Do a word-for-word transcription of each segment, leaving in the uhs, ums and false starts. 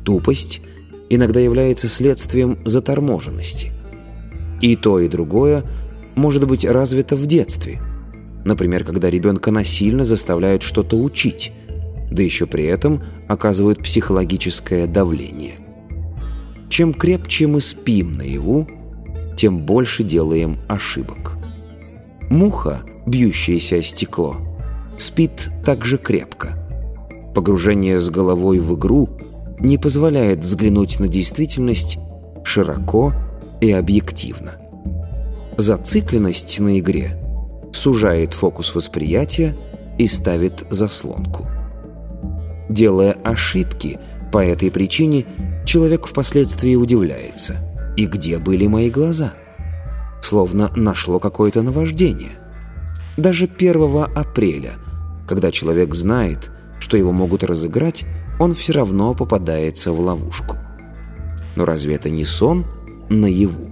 Тупость иногда является следствием заторможенности. И то, и другое может быть развито в детстве. Например, когда ребенка насильно заставляют что-то учить, да еще при этом оказывают психологическое давление. Чем крепче мы спим наяву, тем больше делаем ошибок. Муха, бьющаяся о стекло, спит так же крепко. Погружение с головой в игру не позволяет взглянуть на действительность широко и объективно. Зацикленность на игре сужает фокус восприятия и ставит заслонку. Делая ошибки по этой причине, человек впоследствии удивляется: и где были мои глаза? Словно нашло какое-то наваждение. Даже первого апреля, когда человек знает, что его могут разыграть, он все равно попадается в ловушку. Но разве это не сон наяву?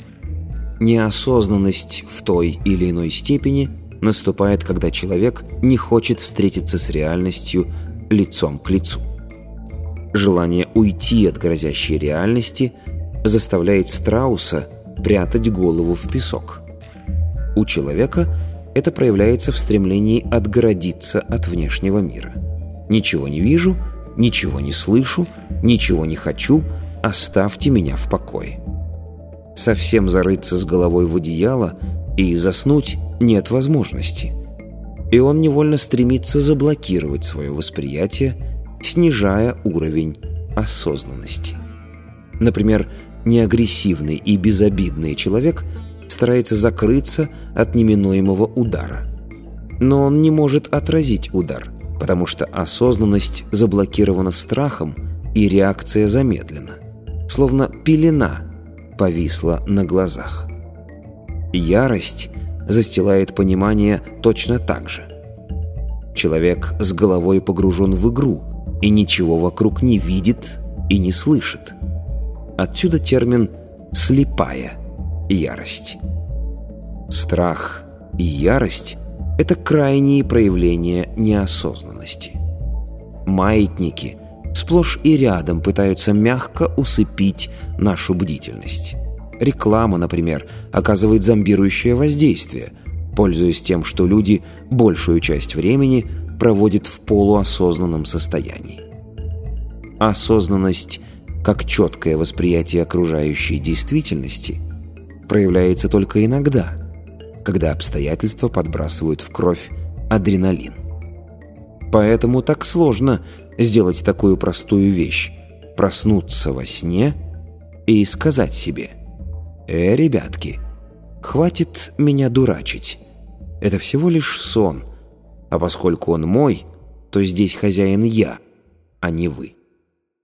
Неосознанность в той или иной степени наступает, когда человек не хочет встретиться с реальностью лицом к лицу. Желание уйти от грозящей реальности заставляет страуса прятать голову в песок. У человека это проявляется в стремлении отгородиться от внешнего мира. «Ничего не вижу, ничего не слышу, ничего не хочу, оставьте меня в покое». Совсем зарыться с головой в одеяло и заснуть нет возможности. И он невольно стремится заблокировать свое восприятие, снижая уровень осознанности. Например, неагрессивный и безобидный человек старается закрыться от неминуемого удара. Но он не может отразить удар, потому что осознанность заблокирована страхом и реакция замедлена, словно пелена повисла на глазах. Ярость застилает понимание точно так же. Человек с головой погружен в игру и ничего вокруг не видит и не слышит. Отсюда термин «слепая ярость». Страх и ярость – это крайние проявления неосознанности. Маятники сплошь и рядом пытаются мягко усыпить нашу бдительность. Реклама, например, оказывает зомбирующее воздействие, пользуясь тем, что люди большую часть времени проводят в полуосознанном состоянии. Осознанность, как четкое восприятие окружающей действительности, проявляется только иногда, когда обстоятельства подбрасывают в кровь адреналин. Поэтому так сложно сделать такую простую вещь – проснуться во сне и сказать себе: «Э, ребятки, хватит меня дурачить. Это всего лишь сон, а поскольку он мой, то здесь хозяин я, а не вы».